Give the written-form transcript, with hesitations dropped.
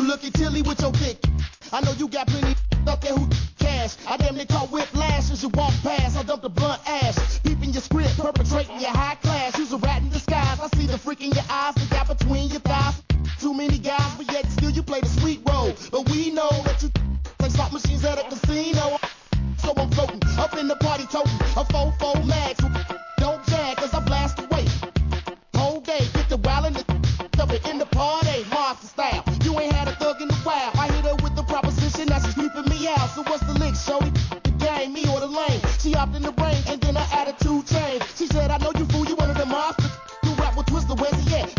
looking tilly with your dick. I know you got plenty up there who cash. I damn near caught whiplash as you walk past. I dumped a blunt ash. Peeping your script, perpetrating your high class. You's a rat in disguise. I see the freak in your eyes, the gap between your thighs.